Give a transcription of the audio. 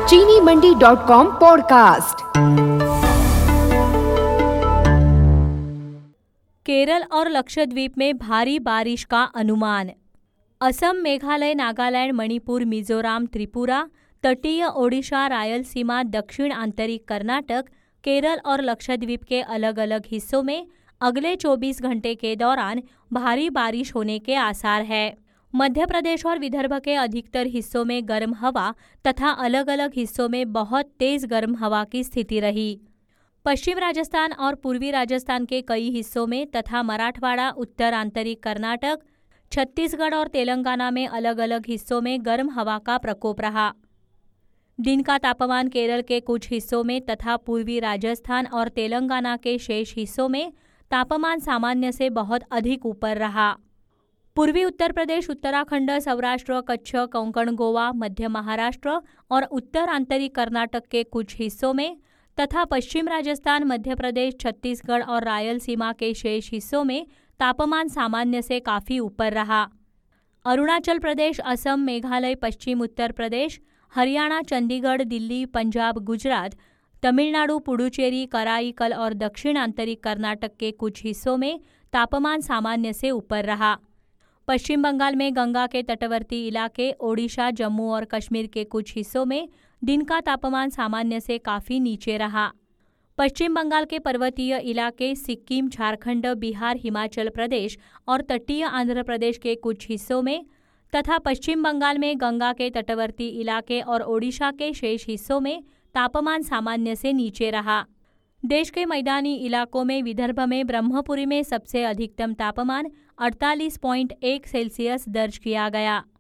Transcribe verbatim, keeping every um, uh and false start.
चीनी Mandi dot com podcast. Kerala और लक्षद्वीप में भारी बारिश का अनुमान। असम, मेघालय, नागालैंड, मणिपुर, मिजोरम, त्रिपुरा, तटीय ओडिशा, रायलसीमा, दक्षिण आंतरिक कर्नाटक, केरल और लक्षद्वीप के अलग अलग हिस्सों में अगले चौबीस घंटे के दौरान भारी बारिश होने के आसार है। मध्य प्रदेश और विदर्भ के अधिकतर हिस्सों में गर्म हवा तथा अलग अलग हिस्सों में बहुत तेज गर्म हवा की स्थिति रही। पश्चिम राजस्थान और पूर्वी राजस्थान के कई हिस्सों में तथा मराठवाड़ा, उत्तर आंतरिक कर्नाटक, छत्तीसगढ़ और तेलंगाना में अलग अलग हिस्सों में गर्म हवा का प्रकोप रहा। दिन का तापमान केरल के कुछ हिस्सों में तथा पूर्वी राजस्थान और तेलंगाना के शेष हिस्सों में तापमान सामान्य से बहुत अधिक ऊपर रहा। पूर्वी उत्तर प्रदेश, उत्तराखंड, सौराष्ट्र, कच्छ, कोंकण, गोवा, मध्य महाराष्ट्र और उत्तर आंतरिक कर्नाटक के कुछ हिस्सों में तथा पश्चिम राजस्थान, मध्य प्रदेश, छत्तीसगढ़ और रायलसीमा के शेष हिस्सों में तापमान सामान्य से काफ़ी ऊपर रहा। अरुणाचल प्रदेश, असम, मेघालय, पश्चिम उत्तर प्रदेश, हरियाणा, चंडीगढ़, दिल्ली, पंजाब, गुजरात, तमिलनाडु, पुडुचेरी, कराईकल और दक्षिण आंतरिक कर्नाटक के कुछ हिस्सों में तापमान सामान्य से ऊपर रहा। पश्चिम बंगाल में गंगा के तटवर्ती इलाके, ओडिशा, जम्मू और कश्मीर के कुछ हिस्सों में दिन का तापमान सामान्य से काफ़ी नीचे रहा। पश्चिम बंगाल के पर्वतीय इलाके, सिक्किम, झारखंड, बिहार, हिमाचल प्रदेश और तटीय आंध्र प्रदेश के कुछ हिस्सों में तथा पश्चिम बंगाल में गंगा के तटवर्ती इलाके और ओडिशा के शेष हिस्सों में तापमान सामान्य से नीचे रहा। देश के मैदानी इलाकों में विदर्भ में ब्रह्मपुरी में सबसे अधिकतम तापमान अड़तालीस पॉइंट एक सेल्सियस दर्ज किया गया।